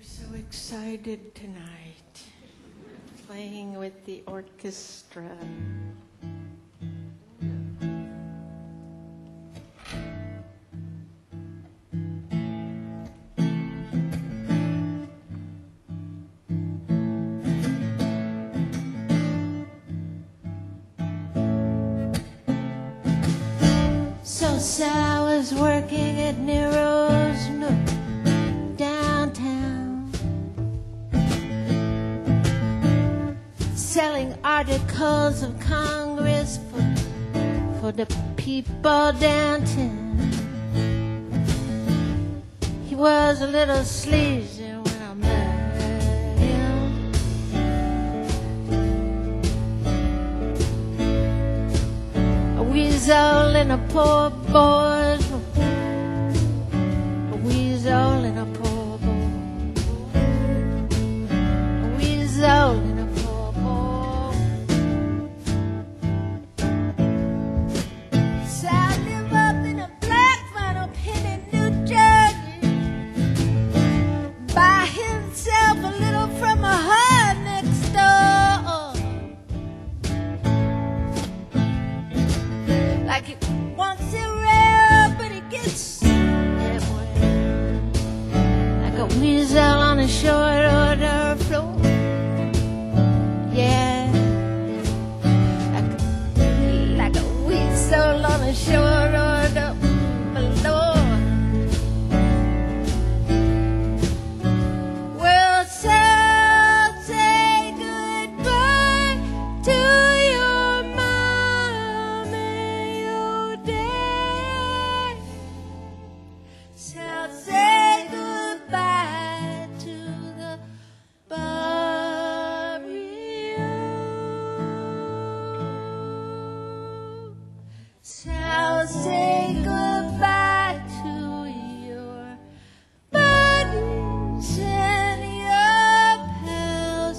so excited tonight, playing with the orchestra. So Sal was working at Nero's Nook downtown, selling articles of Congress for the people downtown. He was a little sleazy when I met him. A weasel in a poor boy's room. A weasel in a poor boy's room. A weasel in a poor boy. So I live up in a black vinyl pen in New Jersey, by himself a little from a hut next door. Like he wants it rare, but he gets that way. Like a weasel on a short order floor. Yeah, like a weasel on a short order floor. Well, so say goodbye to your mom and your dad. So say goodbye to the barrio. So say goodbye to your buddies and your pals,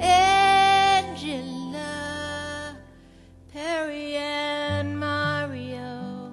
Angela, Perry, and Mario.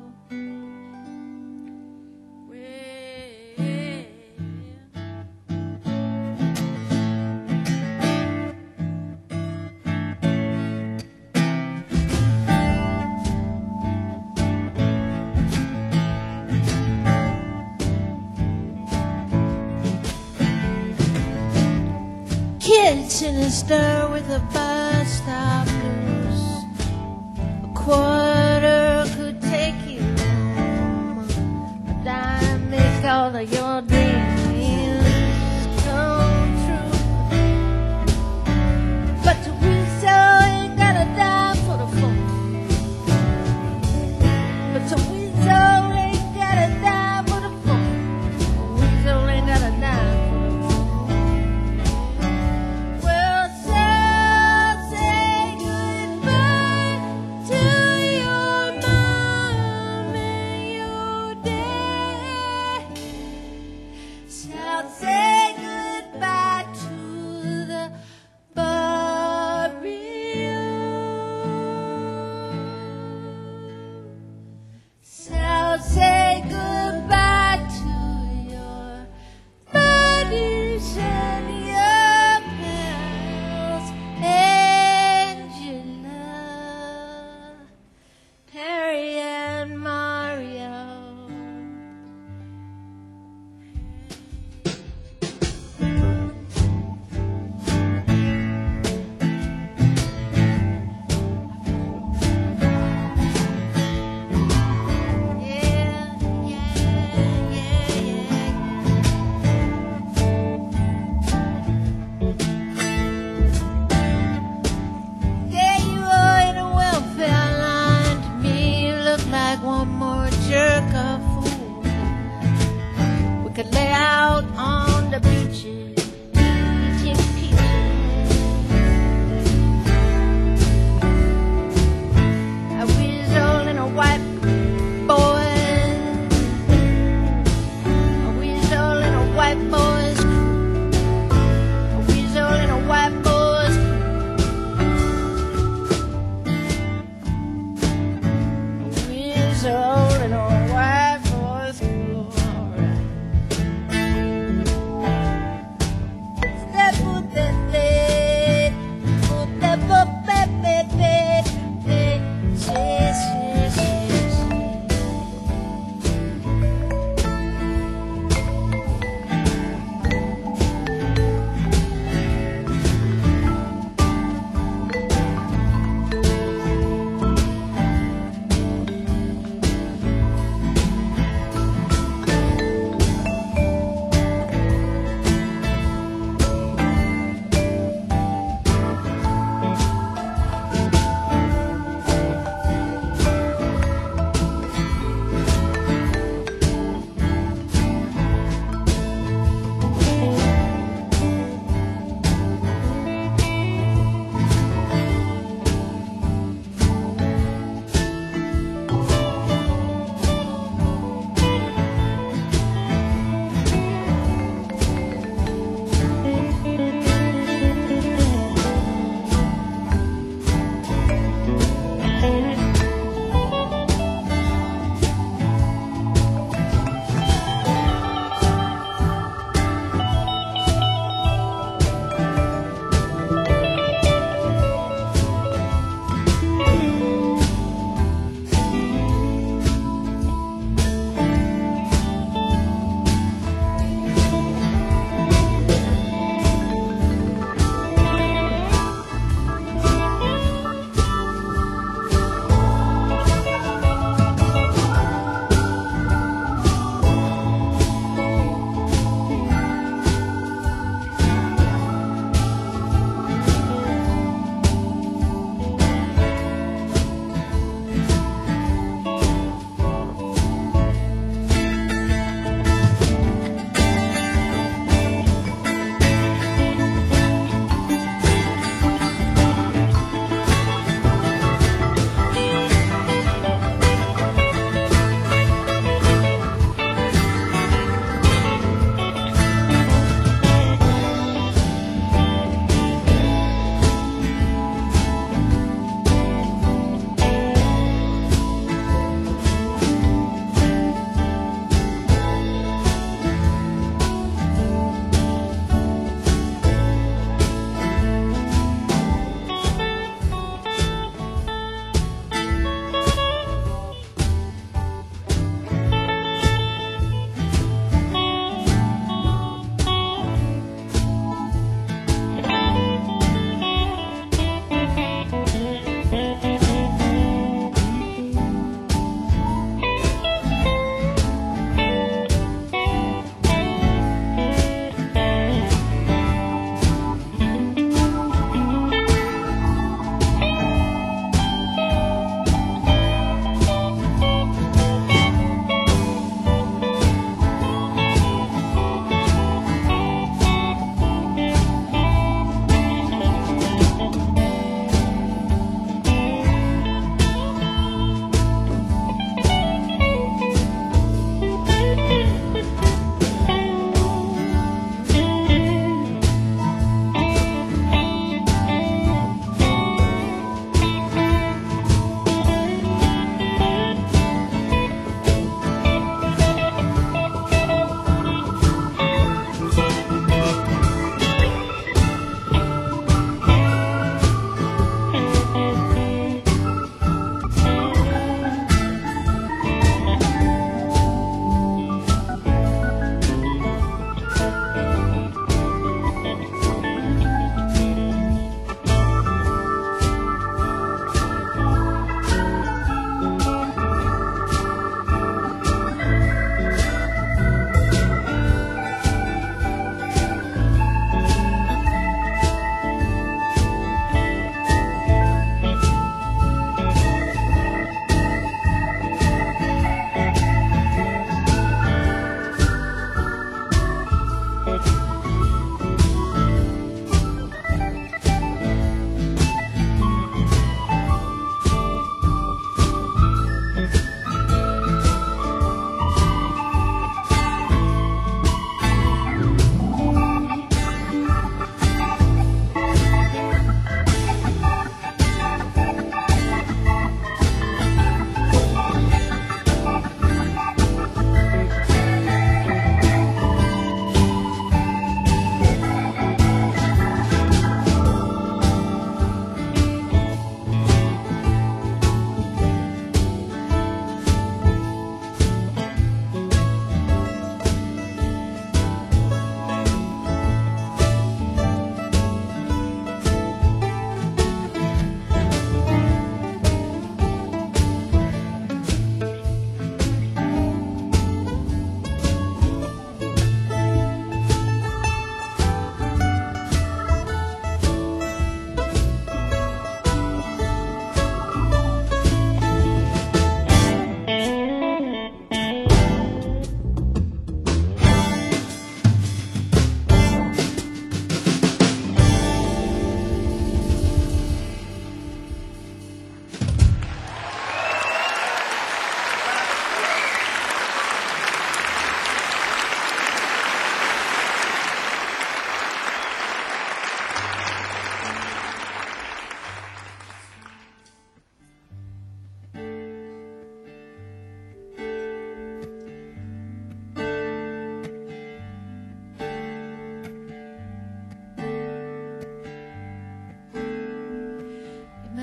Kids in a stir with a bus stop blues. A quarter could take you home. A dime make all of your dreams come true. But the weasel ain't got a dime for the phone. But the weasel ain't got a dime for the phone. The weasel ain't got a dime for the phone. Well, so say goodbye to your mom and your dad. So say goodbye to the barrio. So say goodbye to your buddies and your pals, Angela, Perry, and Mario.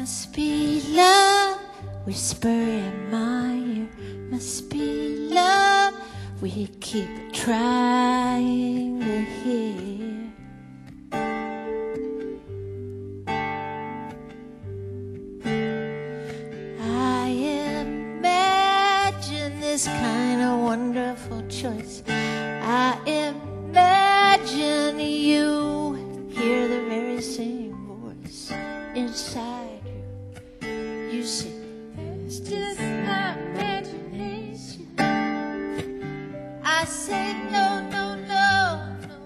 Must be love, whisper in my ear. Must be love, we keep trying to hear. I imagine this kind of wonderful choice. I imagine you hear the very same voice inside you. You say, it's just my imagination. I say, no, no, no,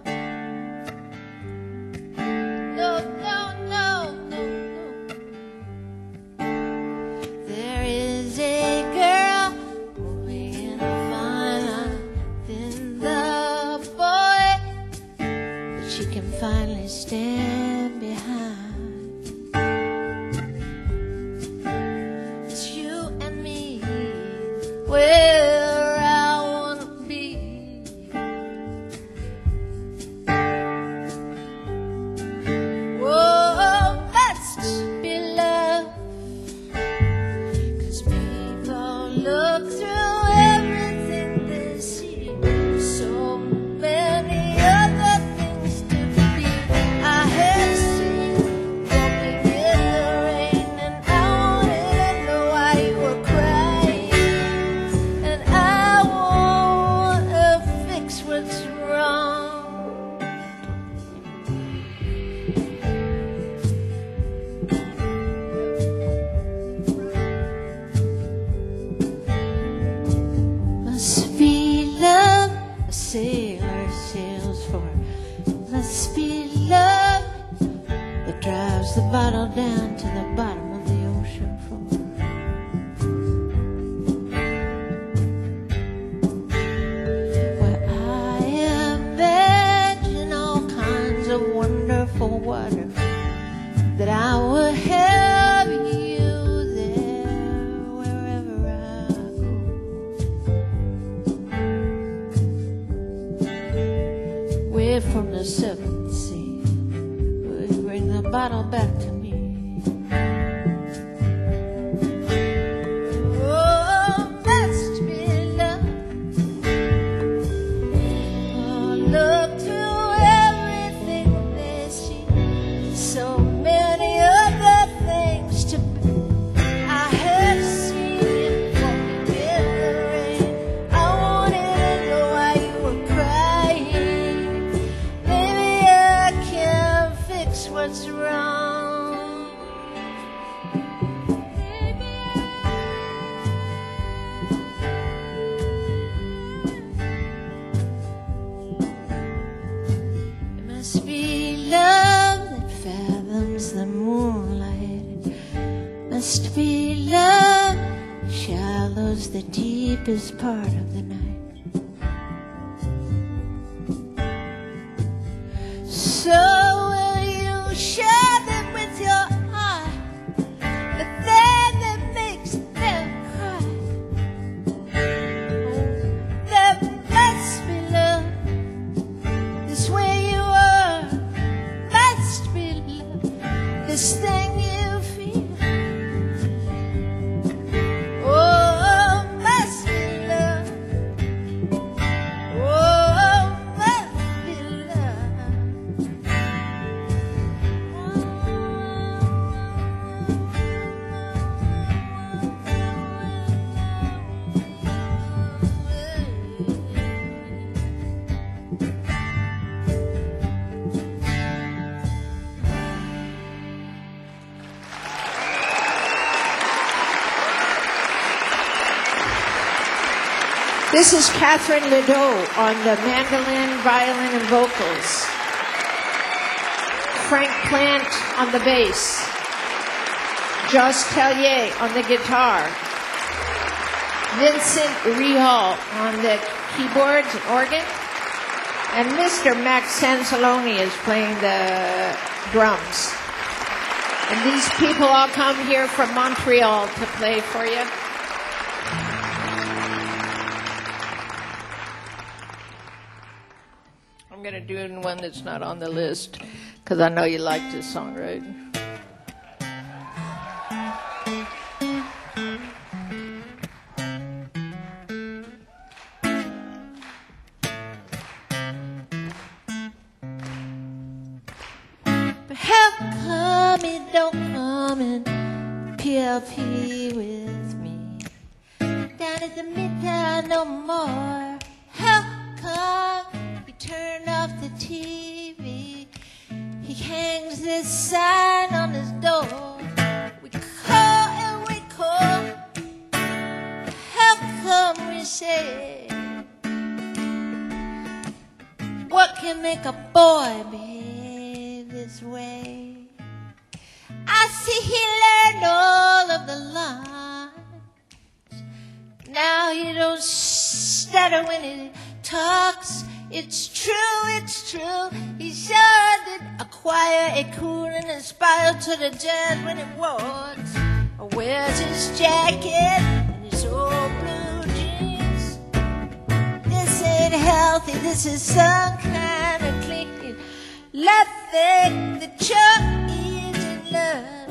no, no, no, no, no. There is a girl moving in a fine line within the boy that she can finally stand behind. Where I wanna be. Whoa, must be love. 'Cause people look through everything they see. So many other things to be. I have seen walking in the rain, and I wanted to know why you were crying. What's wrong? Must be love, a sailor sails for. Must be love that drives the bottle down to the bottom of the ocean floor. Wonderful water, that I will have you there wherever I go. Way from the seventh sea, would bring the bottle back to me. Oh, must be love. Oh, look through everything. So many other things to be. I have seen you walking in the rain. I wanted to know why you were crying. Maybe I can fix what's wrong. Maybe it must be love fathoms the moonlight. Must be love shallows the deepest part of the night. So will you share them with your eye, the thing that makes them cry? There must be love this way you are. Must be this thing you feel. Oh, must be love. Oh, must be love. This is Catherine Ledoux on the mandolin, violin, and vocals. Frank Plant on the bass. Joss Tellier on the guitar. Vincent Rihal on the keyboards and organ. And Mr. Max Sansaloni is playing the drums. And these people all come here from Montreal to play for you. I'm going to do one that's not on the list, because I know you like this song, right? yourself here with me. Down at the midtown no more. How come you turn off the TV? He hangs this sign on his door. We call and we call. How come we say, what can make a boy behave this way? I see he learned all of the lines. Now he don't stutter when he talks. It's true. He sure did acquire a cool and inspired to the jazz when he walks. Or wears his jacket and his old blue jeans. This ain't healthy, this is some kind of clean love thing. The Chuck is in love.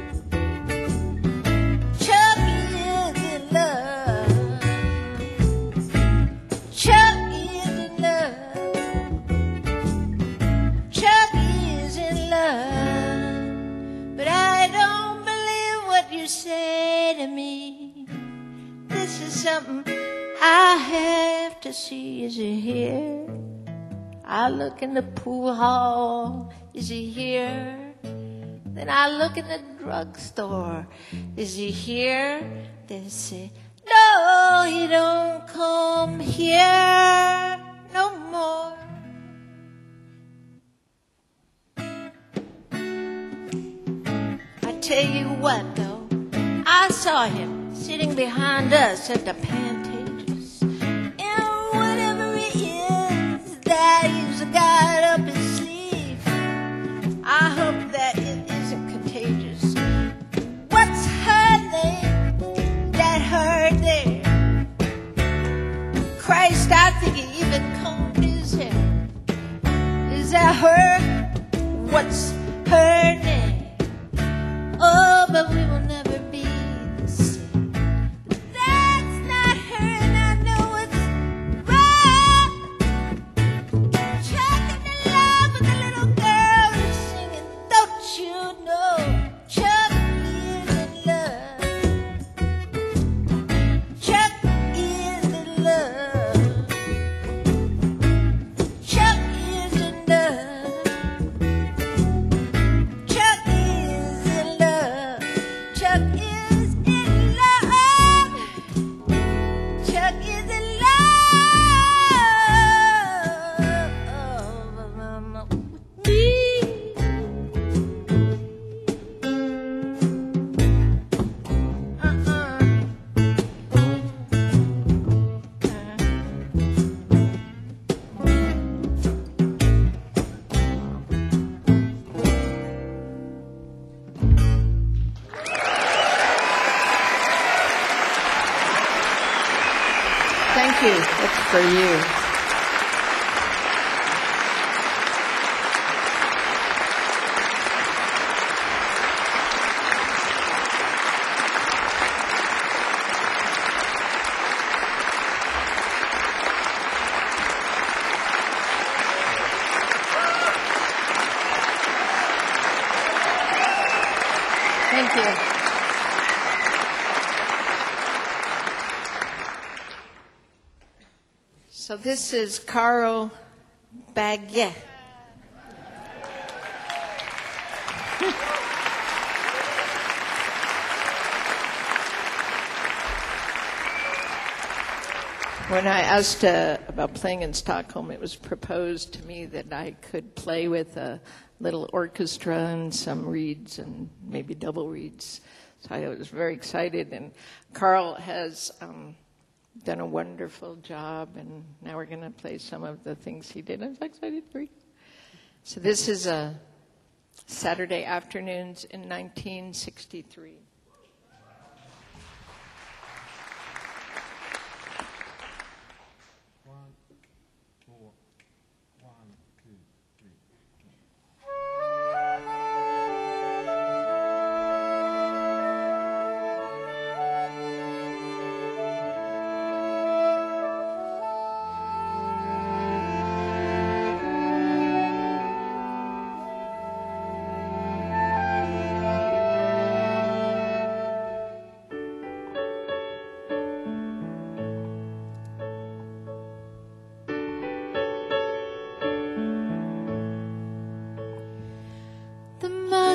Chuck is in love. Chuck is in love. Chuck is in love. But I don't believe what you say to me. This is something I have to see. Is he here? I look in the pool hall. Is he here? Then I look in the drugstore. Is he here? They say, no, he don't come here no more. I tell you what, though, I saw him sitting behind us at the Pantages. And whatever it is that he's got up his sleeve, I hope that it isn't contagious. What's her name? That her there? Christ, I think he even combed his hair. Is that her? What's her name? Oh, but we will never be the same. That's not her, and I know it's wrong. Chuck in the love with the little girl who's singing. Don't you know Chuck is in love? Chuck is in love. Chuck is in love. Chuck is in love. Chuck is in love. Chuck is in love with me. Thank you. That's for you. Thank you. So this is Carl Baguette. When I asked about playing in Stockholm, it was proposed to me that I could play with a little orchestra and some reeds and maybe double reeds. So I was very excited. And Carl has done a wonderful job, and now we're going to play some of the things he did. I'm so excited for you. So this is Saturday Afternoons in 1963.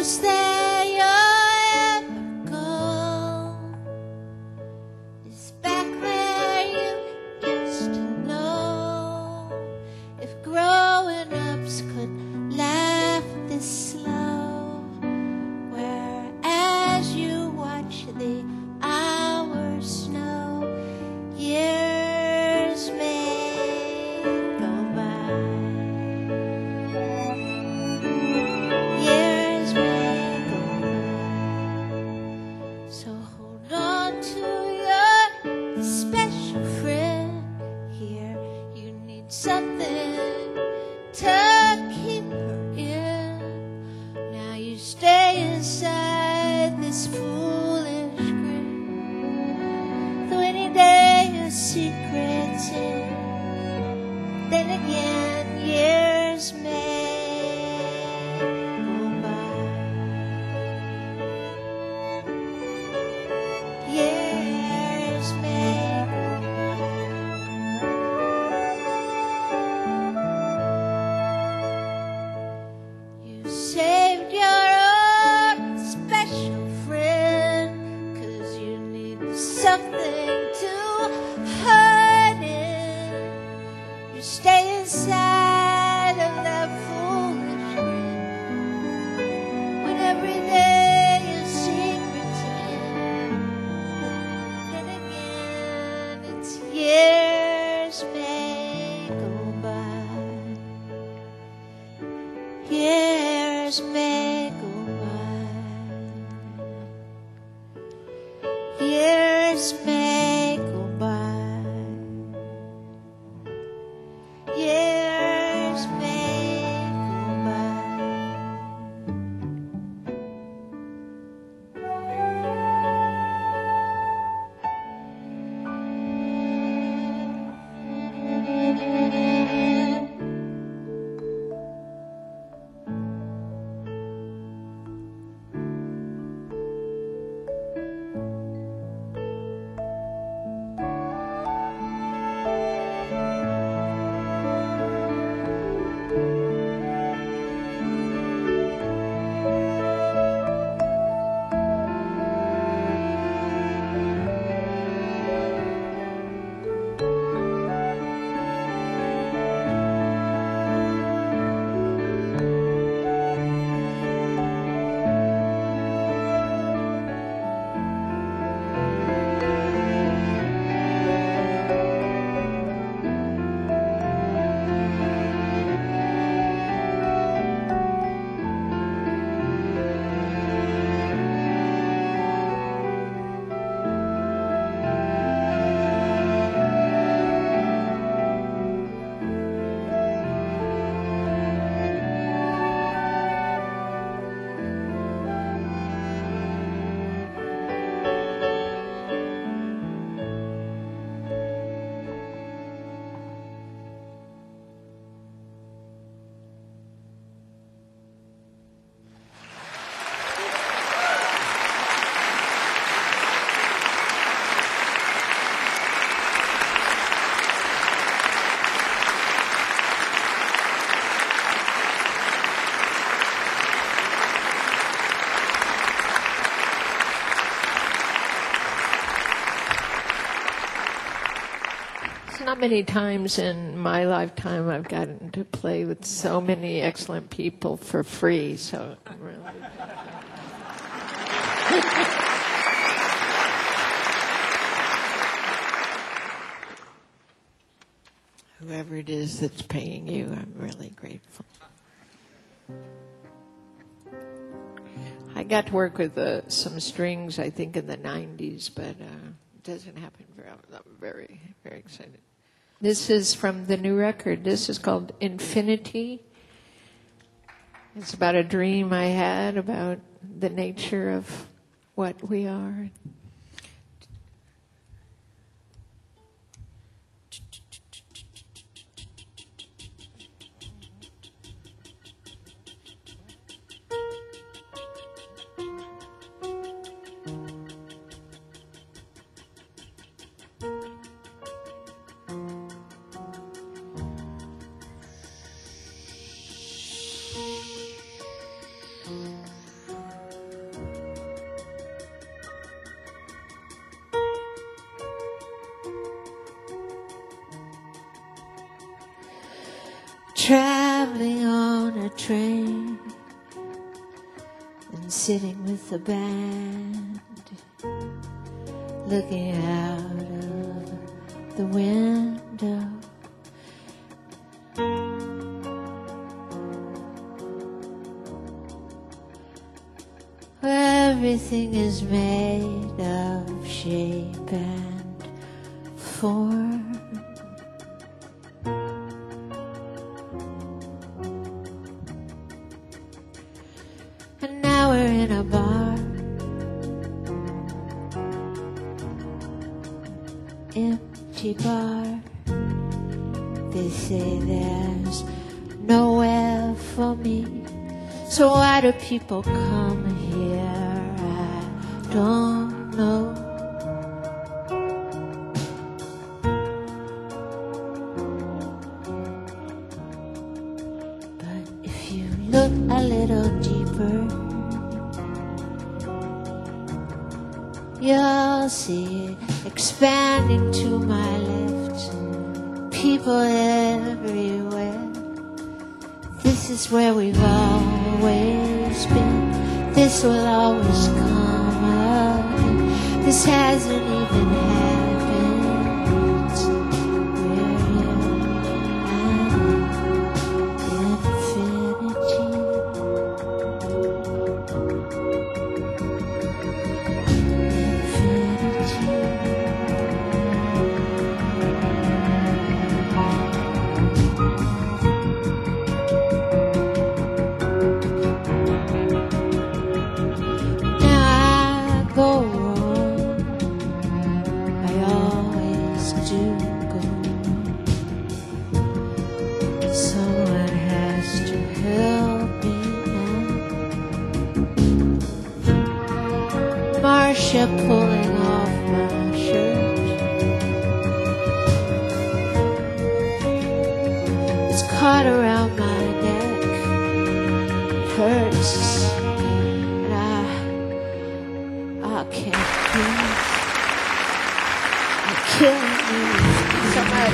closest that you'll ever go is back where you used to know. If growing ups could laugh this slow, where as you watch the hours snow, years may go by. Years may go by. So hold on to your special friend. Here you need something to keep her in. Now you stay inside this foolish grin. Though any day your secret's in, then again years may go by. Years may go by. You saved your own special friend, 'cause you need something to hide in. You stay inside of that foolish grin, when every day your secret's in. Then again, it's years may go by. Years may go by. Years may go by. Years may go by. Not many times in my lifetime I've gotten to play with so many excellent people for free, so I'm really whoever it is that's paying you, I'm really grateful. I got to work with some strings, I think, in the 90s, but it doesn't happen very often. I'm very, very excited. This is from the new record. This is called Infinity. It's about a dream I had about the nature of what we are. train and sitting with the band, looking out of the window. Where everything is made of shape and form. And now we're in a bar, empty bar. They say there's nowhere for me. So why do people come here? I don't know. But if you look a little deeper, you'll see it expanding to my left. People everywhere. This is where we've always been. This will always come again. This hasn't even happened. We're in infinity. Marcia pulling off my shirt. It's caught around my neck. It hurts. And I can't breathe. You're killing me.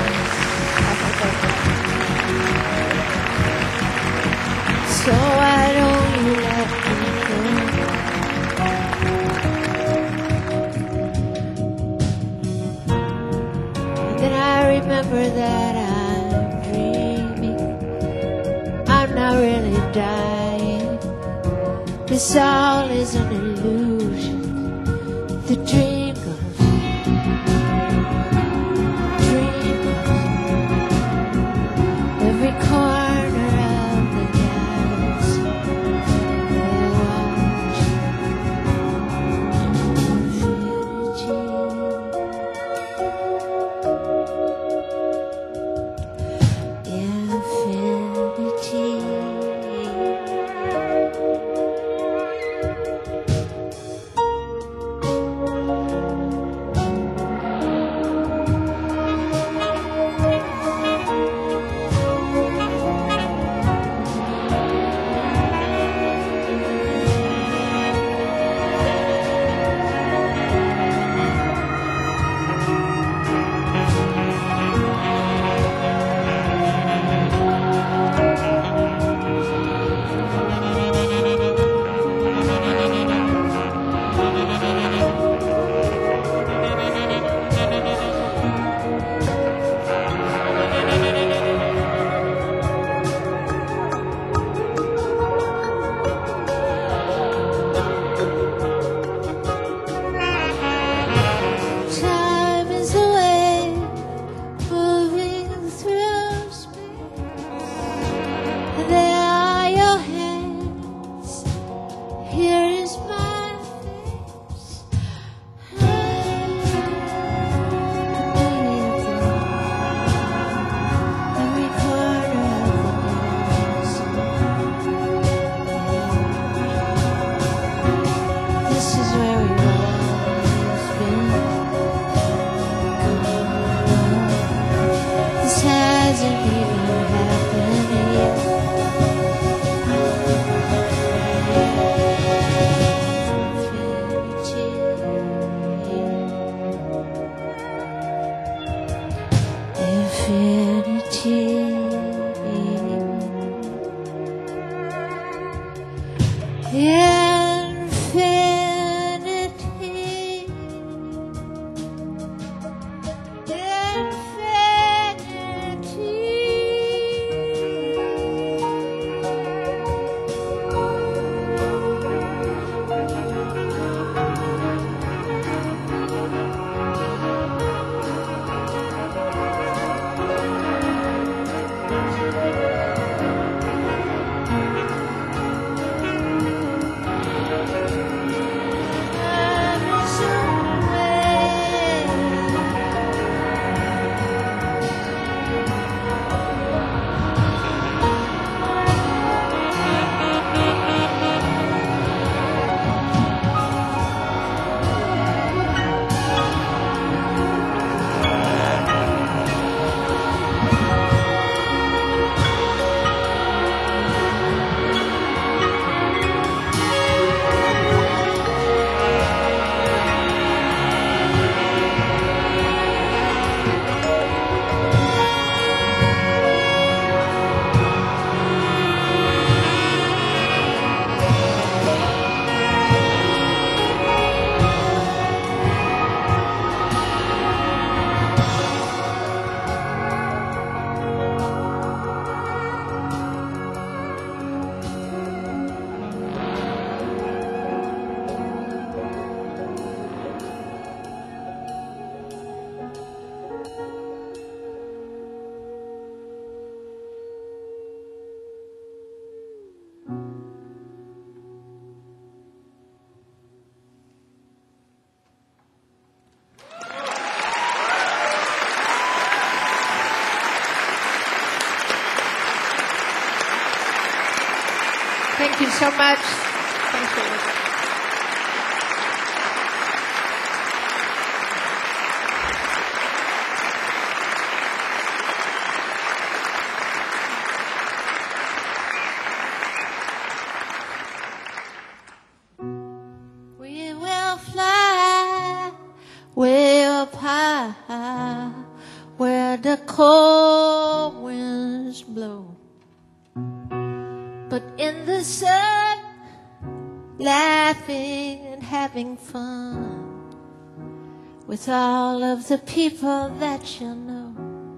So why don't you let me go? Then I remember that I'm dreaming. I'm not really dying. This all is an illusion. The dream goes, dream goes. Every corner of the galaxy they watch infinity. Infinity. Thank you so much. Thank you. We will fly way up high where the cold winds blow. But in the sun, laughing and having fun with all of the people that you know.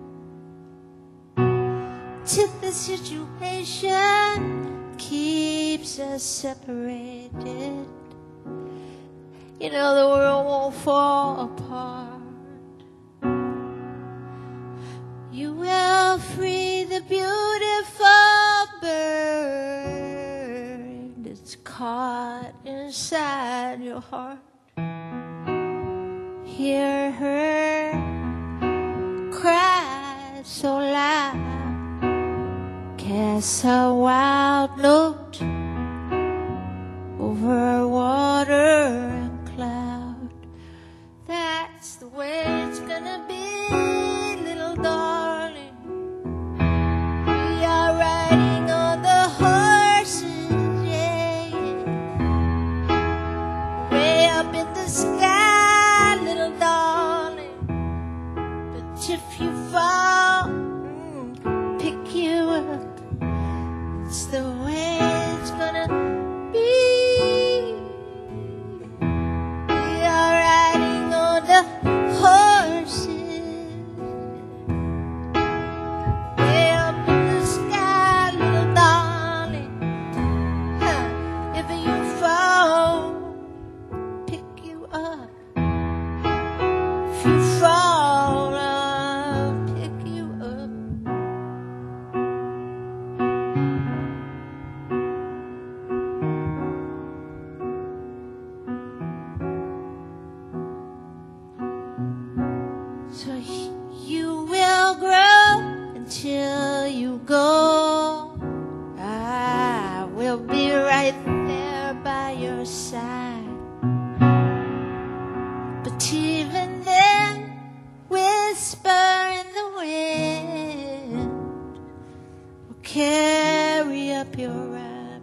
Till the situation keeps us separated, you know the world won't fall apart. You will free the beautiful bird that's caught inside your heart. Hear her cry so loud, cast a wild note over water and cloud. That's the way it's gonna be, little darling. We are riding on the horses, yeah, yeah. Way up in the sky, little darling. But if you fall, pick you up. It's the way it's gonna be. We are riding on the horses, way up in the sky, little darling. If you fall, pick you up. If you fall, I'll pick you up. So you will grow until you go. I will be right there by your side. But even then, whisper in the wind will carry up your ride.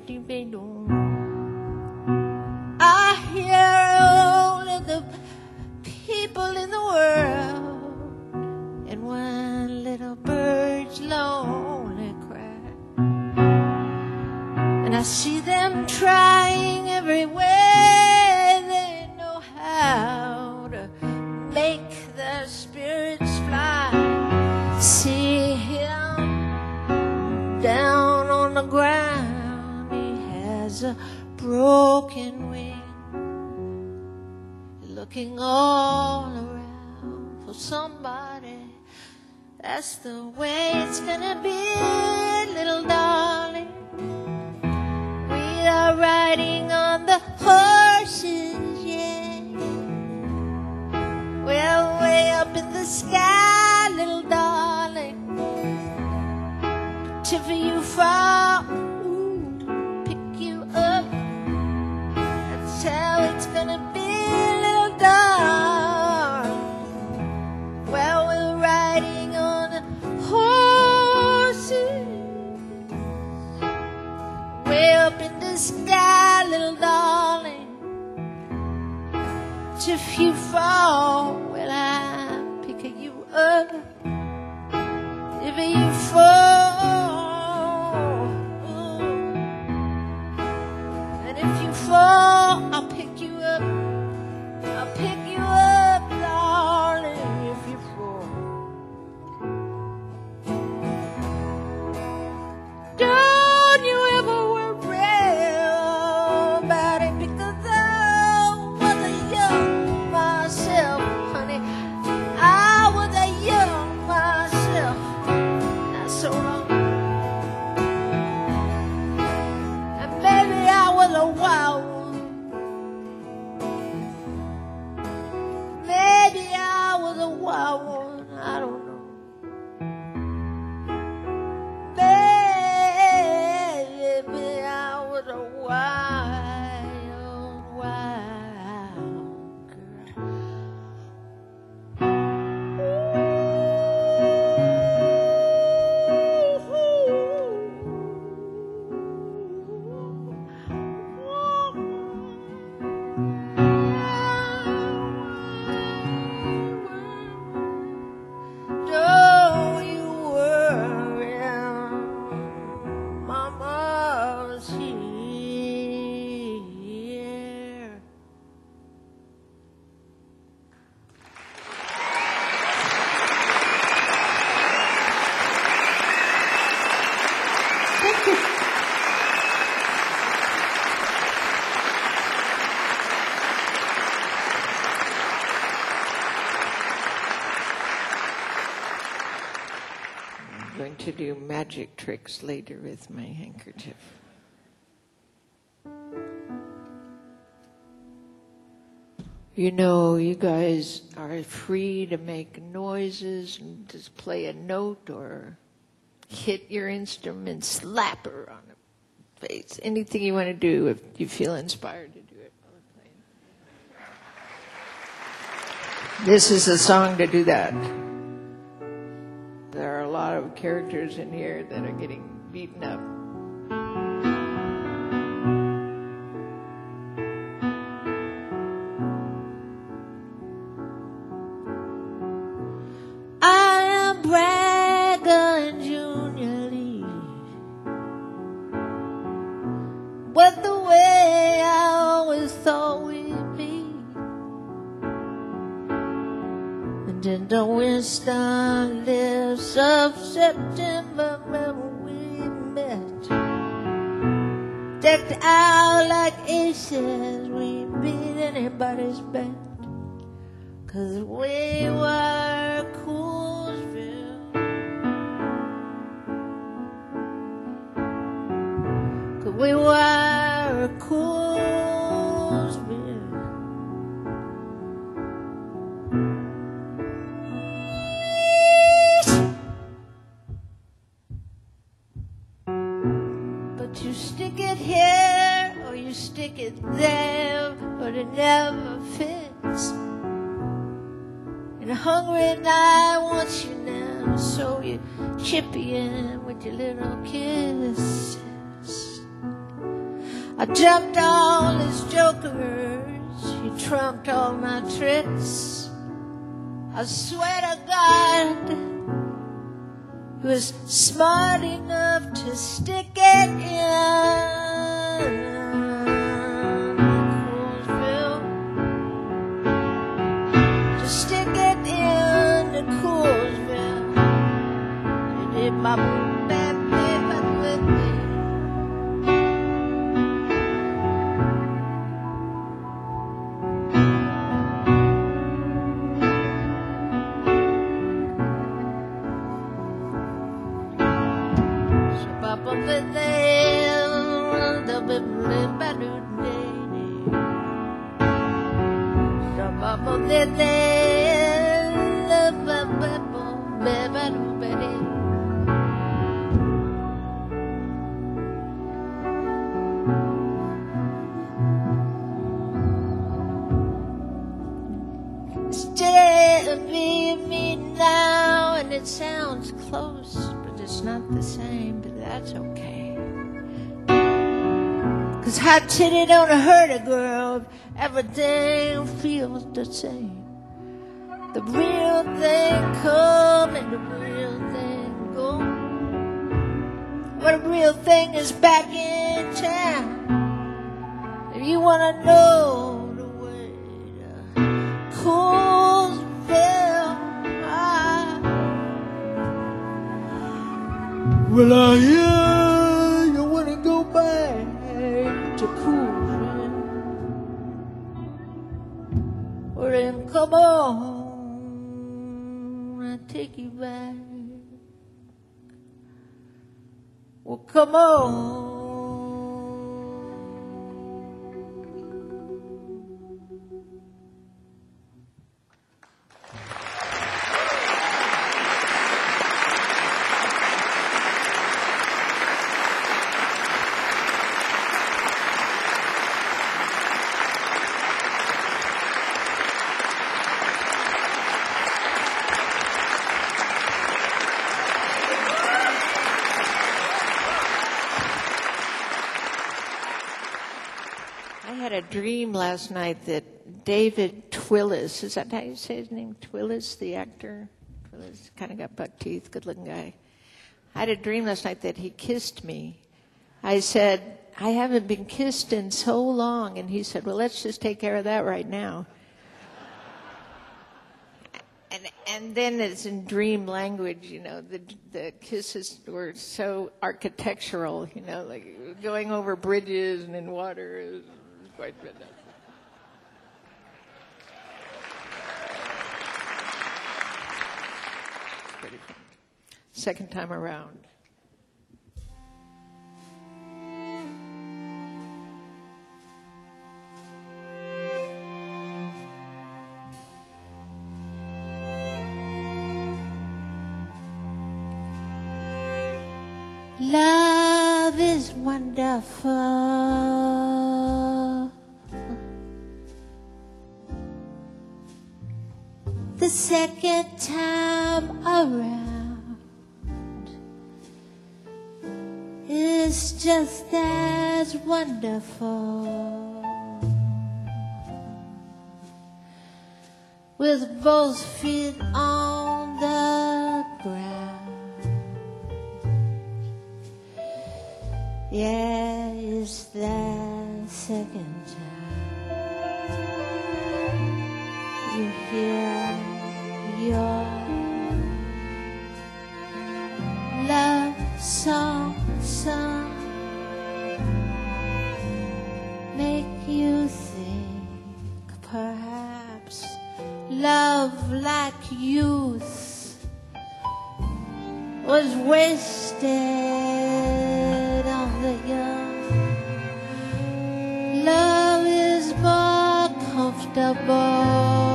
I hear all of the people in the world and one little bird's lonely cry. And I see them trying every way they know how to make their spirits fly. See him down on the ground, he has a broken wing, looking all around for somebody. That's the way it's gonna be, little darling. We are riding on the horses, yeah. We're way up in the sky, little darling. If you fall, pick you up. That's how it's gonna be, little darling. Well, we're riding on the horses, way up in the sky, little darling. If you fall, well, I'm picking you up. If you fall, and if you fall, I'll pick you up. I'll pick you up, darling, if you fall. Don't you ever worry about it, because I was a young myself, honey. I was a young myself, not so long. And maybe I was a wild one. Maybe I was a wild one, I don't know. Maybe I was a wild, wild girl. Don't you worry, Mama's here. Thank you. I'm going to do magic tricks later with my handkerchief. You know, you guys are free to make noises and just play a note or hit your instrument, slap her on the face. Anything you want to do if you feel inspired to do it while we're playing. This is a song to do that. There are a lot of characters in here that are getting beaten up. I am Bragger and Junior Lee, but the way I always thought we'd be. And in the Winston lives of September, when we met, decked out like aces, we beat anybody's bet. 'Cause we were Coolsville. 'Cause we were Coolsville. But you stick it here or you stick it there, but it never fits. And a hungry night wants you now, so you chip in with your little kisses. I jumped all his jokers, you trumped all my tricks. I swear to God, he was smart enough to stick it in and me now, and it sounds close, but it's not the same, but that's okay. 'Cause hot titty don't hurt a girl if everything feels the same. The real thing come and the real thing go. Well, the real thing is back in town. If you wanna know the way the coals fell high, well, I hear you wanna go back to cool. Well, then come on. Take you back. Well, come on. Dream last night that David Twillis, is that how you say his name? Twillis, the actor? Twillis, kind of got buck teeth, good looking guy. I had a dream last night that he kissed me. I said, I haven't been kissed in so long. And he said, well, let's just take care of that right now. And then it's in dream language, you know, the kisses were so architectural, you know, like going over bridges and in water. Quite good. Pretty fun. Second time around. Love is wonderful. The second time around is just as wonderful. With both feet on the ground, yeah, it's the second time you hear your love song sung, make you think perhaps love like youth was wasted on the young. Love is more comfortable.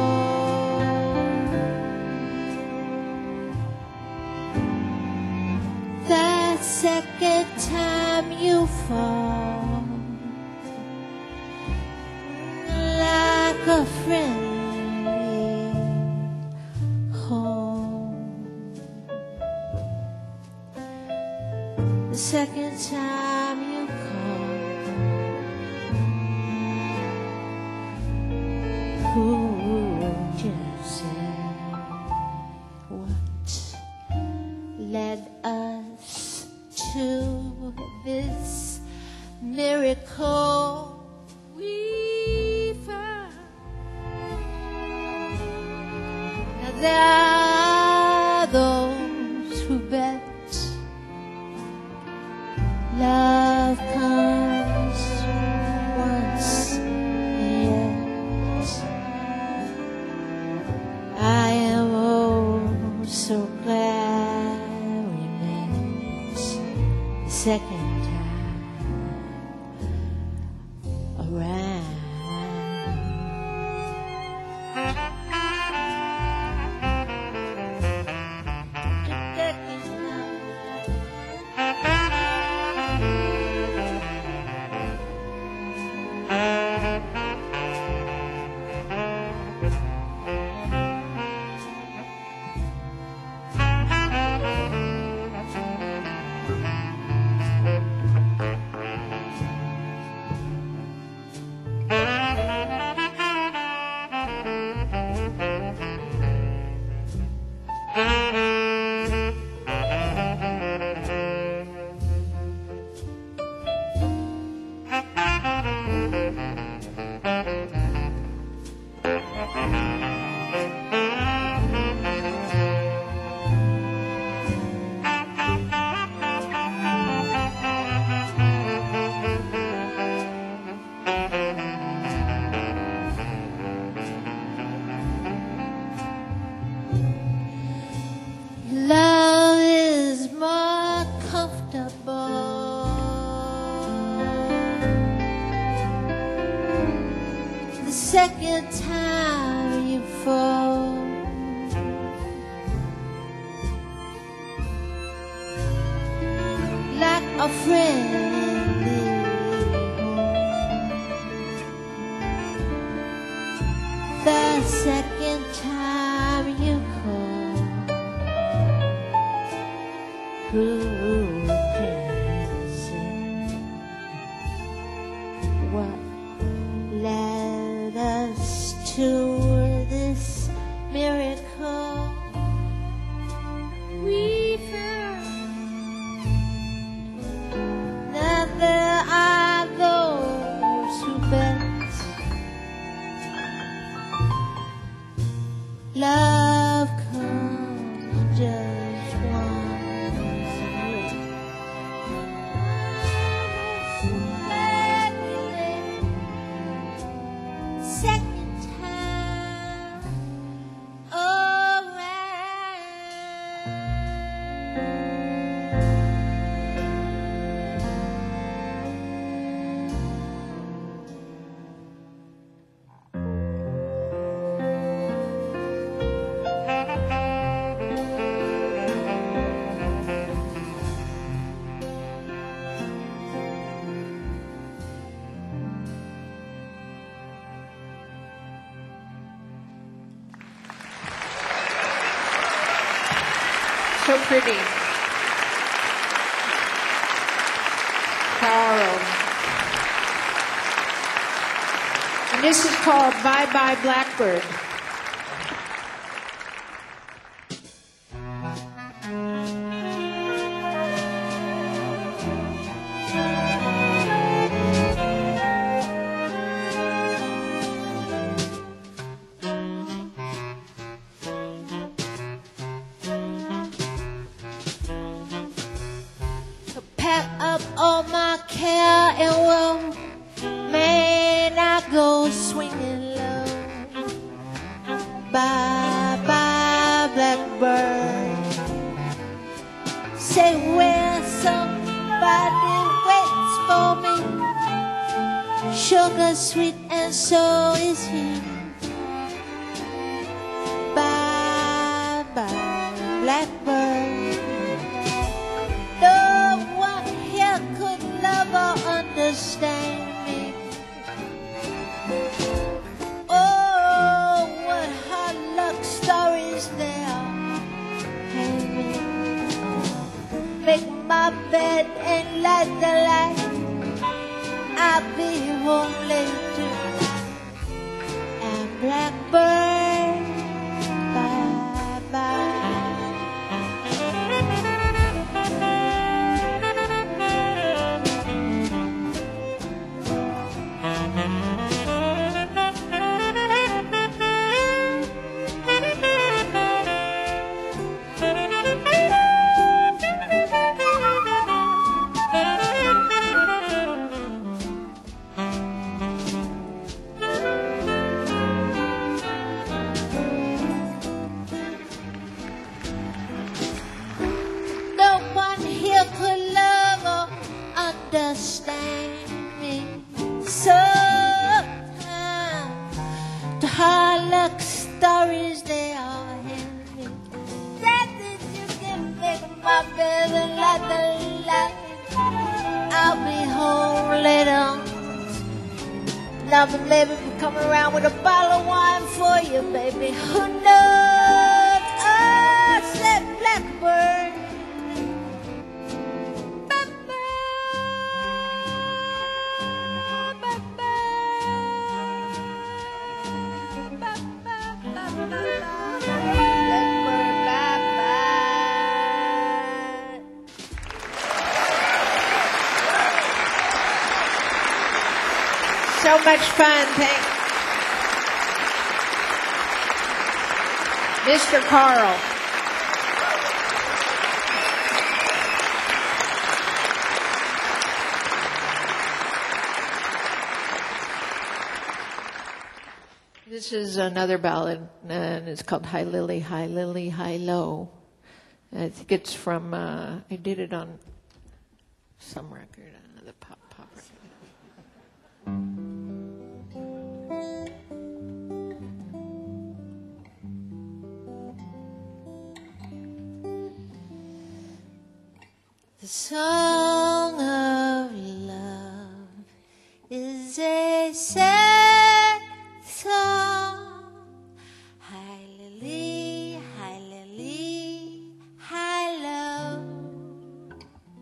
That second time you fall, like a friendly home. The second time you call, who would you say what led us to this miracle we found? Now there are those who bet love comes once and yet I am oh so glad we met the second time around. second time you fall, like a friendly home. The second time you call, who can say what led us to this miracle? We found that there are those who bet love comes just once a second time So pretty. Carl. And this is called Bye Bye Blackbird. pack up all my care and woe, man, I go swinging low. Bye bye blackbird, say where somebody waits for me. Sugar sweet and so is he. Bye bye blackbird, could never understand me. Oh, what hard luck stories there are. Make my bed and light the light. I'll be home late tonight. And blackbird, bye bye. Understand me. Sometimes the hard luck stories they are heavy. That is you can make my bed and light the light. I'll be home later. Now maybe come around with a bottle of wine for you, baby. Who knows? Oh, say blackbird. So much fun, thanks. Mr. Carl. This is another ballad, and it's called High Lily, High Lily, High Low. I think it's from, I did it on some record, the pop record. Song of love is a sad song. Hi Lily, hi Lily, hi love.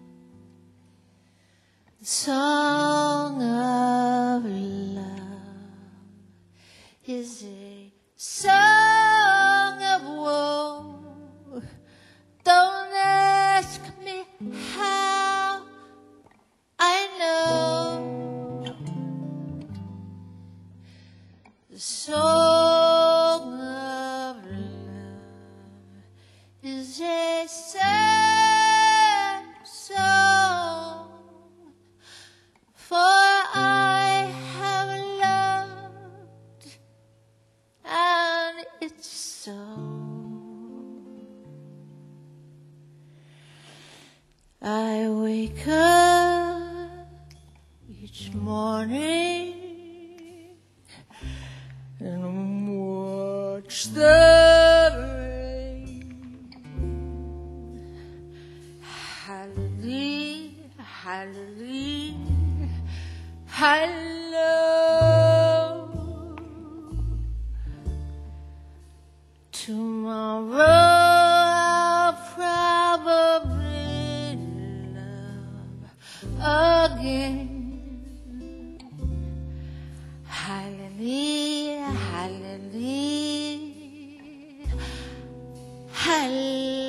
The song of love is a song of woe. Don't ask me how I know. The song of love is a sad song, for I have loved, and it's so. I wake up each morning and watch the rain. Hallelujah, hallelujah, hallelujah. Tomorrow I'll probably love again. Hallelujah, hallelujah, hallelujah.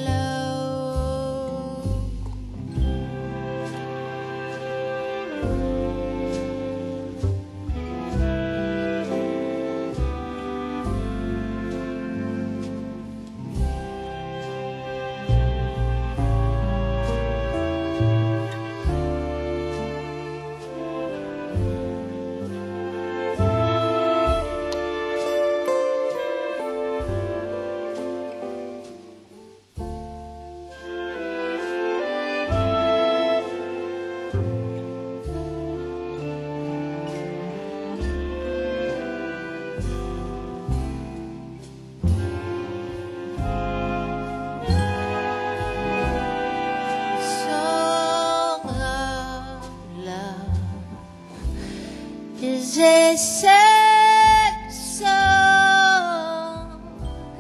Is a sad song,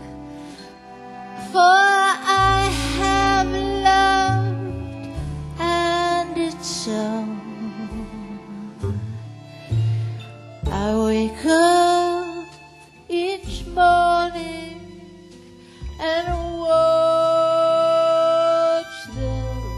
for I have loved, and it's so. I wake up each morning and watch the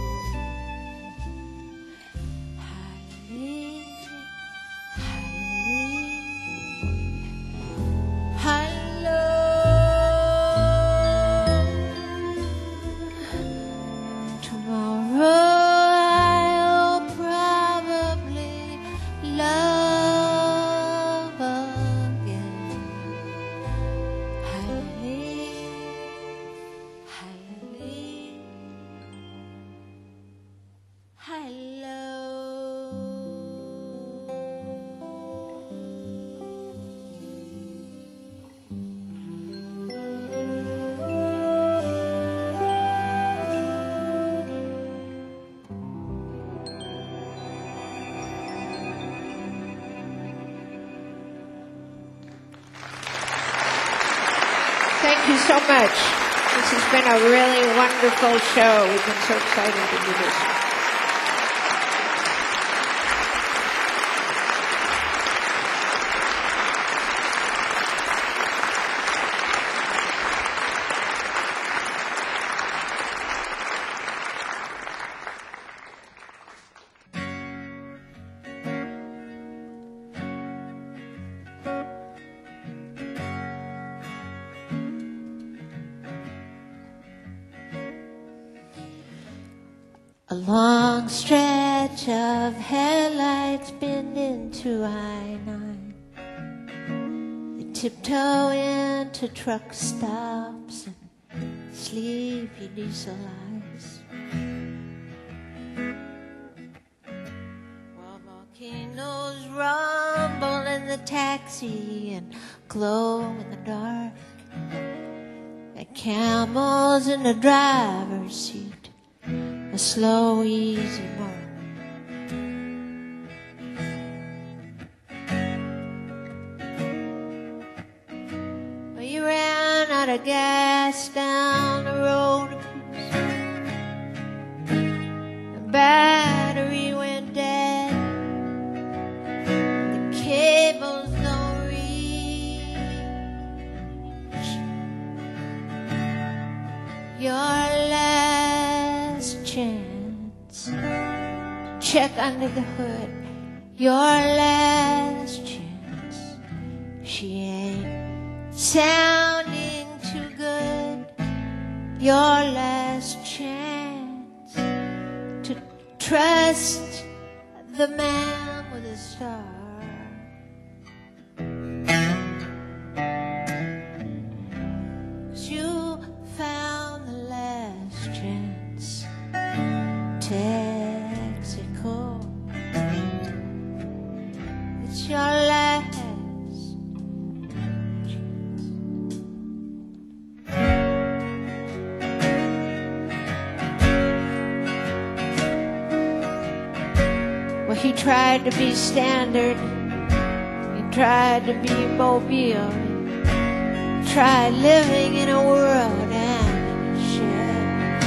Thank you so much. This has been a really wonderful show. We've been so excited to do this. A long stretch of headlights bend into I-9. They tiptoe into truck stops and sleepy diesel eyes. While volcanoes rumble in the taxi and glow in the dark, and camels in the driver's seat a slow, easy moan. Well, you ran out of gas down the road. The battery went dead. The cables don't reach. Your last chance. Check under the hood. Your last chance. She ain't sounding too good. Your last chance to trust the man with a star. You found the last chance, Texaco. It's your last chance. Well, he tried to be standard. He tried to be mobile. Tried living in a world and in a shed.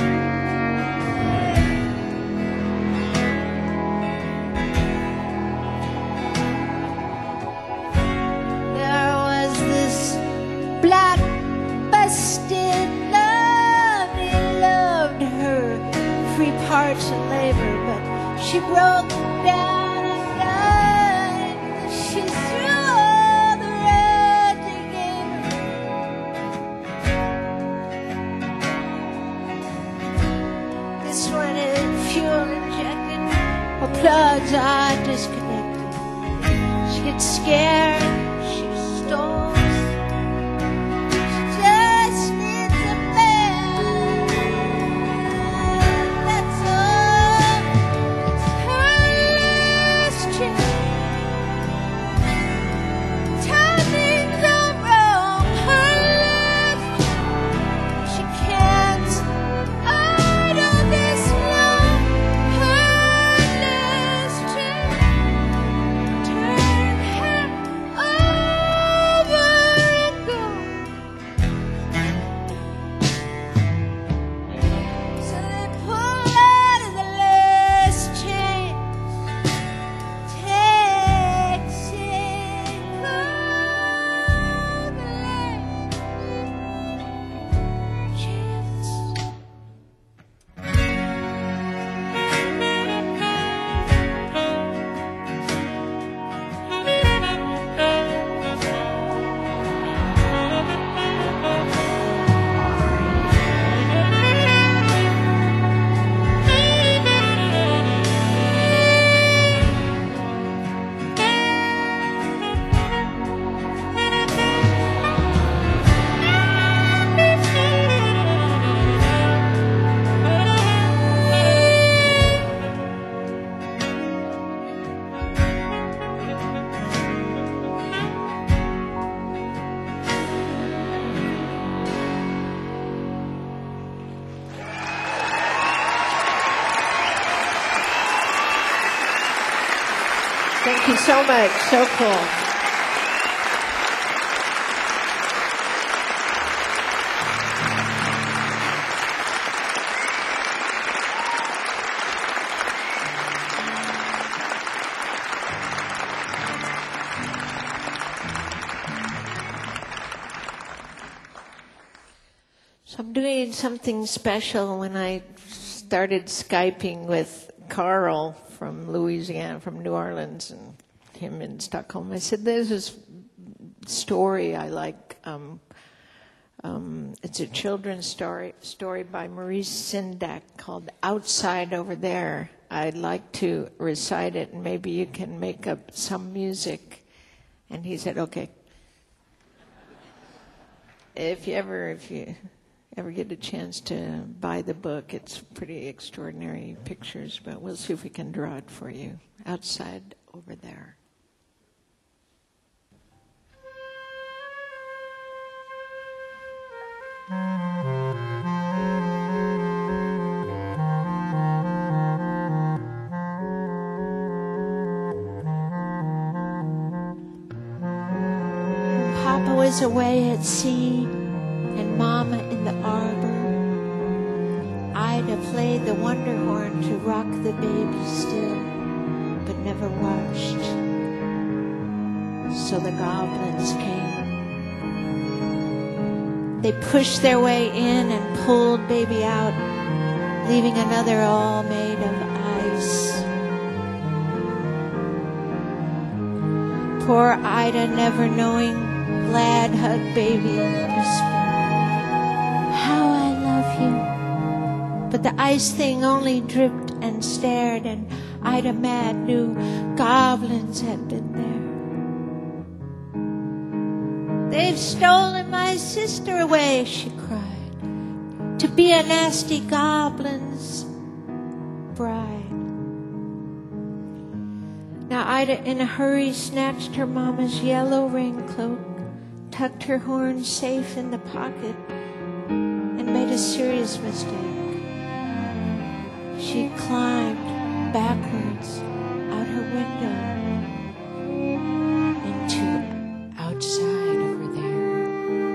There was this black busted love. He loved her free parts and labor, but she broke down and died. She threw all the red they gave her. This one is fuel injected, her plugs are disconnected. She gets scared, she stalls. She just needs a man. That's all. It's her last chance. Tell things are wrong. Her last chance. She can't idle this long. Her last chance. Turn her over and go. So they pull out of the last chance. Texaco, the last chance. Thank you so much. So cool. So I'm doing something special. When I started Skyping with Carl from Louisiana, from New Orleans, and him in Stockholm, I said, there's this story I like. It's a children's story by Maurice Sendak called Outside Over There. I'd like to recite it, and maybe you can make up some music. And he said, okay. If you ever get a chance to buy the book, it's pretty extraordinary pictures, but we'll see if we can draw it for you. Outside Over There. was away at sea and Mama in the arbor, Ida played the wonder horn to rock the baby still, but never watched. So the goblins came. They pushed their way in and pulled baby out, leaving another all made of ice. Poor Ida, never knowing, glad hugged baby, whispered, "How I love you." But the ice thing only dripped and stared, and Ida, mad, knew goblins had been there. "They've stolen my sister away," she cried, "to be a nasty goblin's bride." Now Ida in a hurry snatched her mama's yellow rain cloak, tucked her horn safe in the pocket, and made a serious mistake. She climbed backwards out her window into outside over there.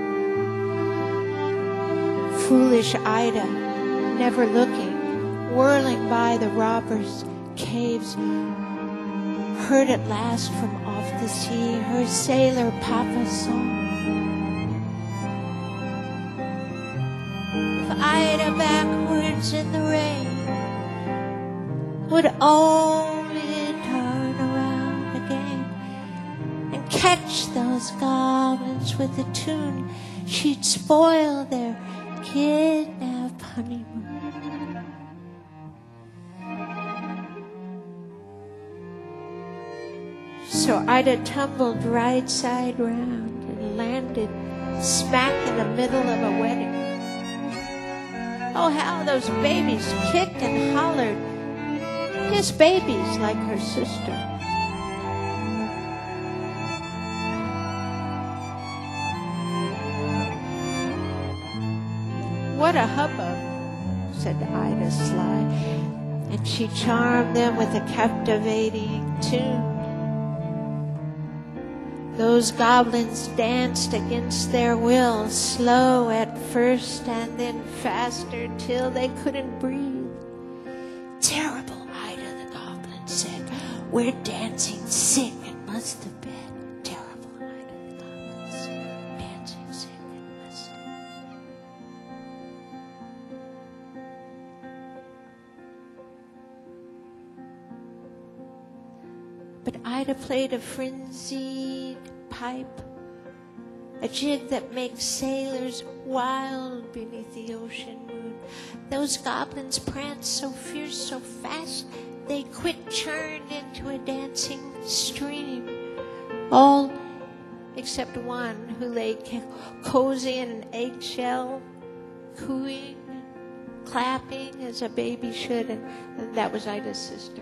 Foolish Ida, never looking, whirling by the robbers' caves, heard at last from off the sea her sailor Papa's song. If Ida backwards in the rain would only turn around again and catch those goblins with a tune, she'd spoil their kidnapped honeymoon. So Ida tumbled right side round and landed smack in the middle of a wedding. Oh, how those babies kicked and hollered. Just babies like her sister. "What a hubbub," said Ida sly, and she charmed them with a captivating tune. Those goblins danced against their will, slow at first and then faster till they couldn't breathe. "Terrible, Ida," the goblin said. "We're dancing sick and must have been." Terrible, Ida, the goblin said. Dancing sick and must have been. But Ida played a frenzied pipe, a jig that makes sailors wild beneath the ocean moon. Those goblins pranced so fierce, so fast, they quit churned into a dancing stream. All except one who lay cozy in an eggshell, cooing, clapping as a baby should, and that was Ida's sister.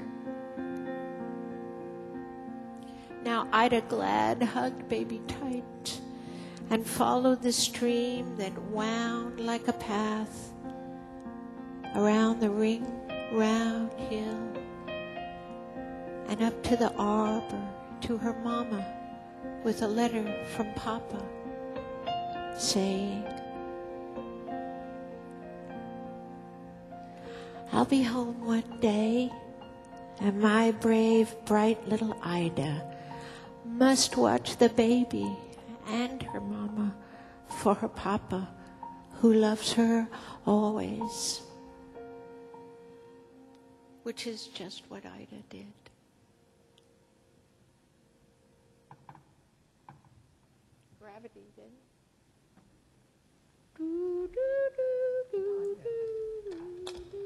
Now Ida glad hugged baby tight and followed the stream that wound like a path around the ring-round hill and up to the arbor to her mama with a letter from Papa saying, "I'll be home one day, and my brave, bright little Ida must watch the baby and her mama for her Papa, who loves her always." Which is just what Ida did. Gravity did. Do, do, do, do, do, do, do.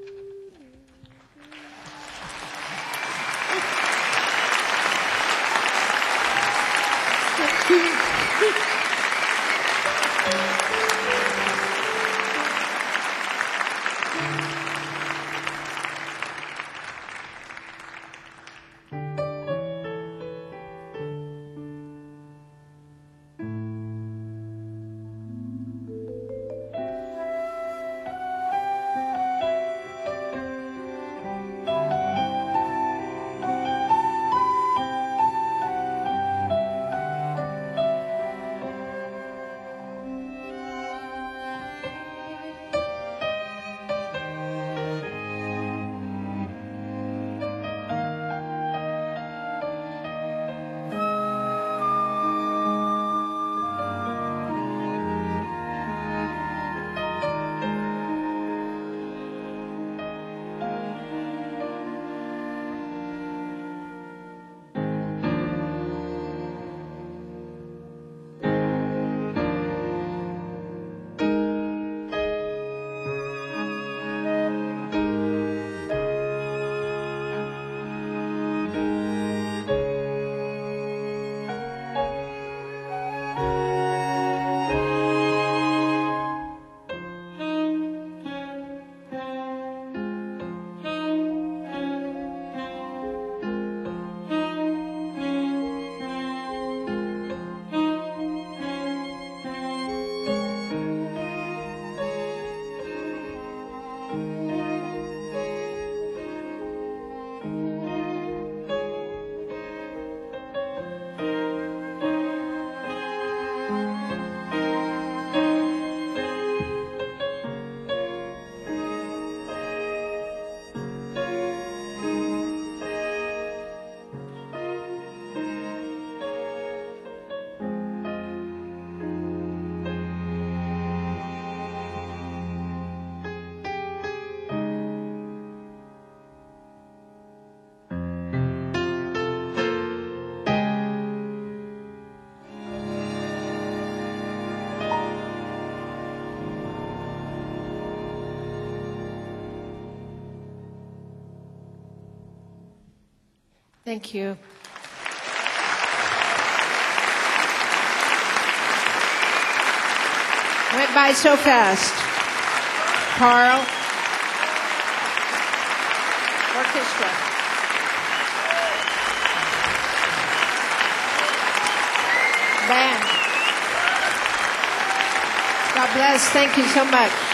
Thank you. Went by so fast. Carl. Orchestra. Band. God bless. Thank you so much.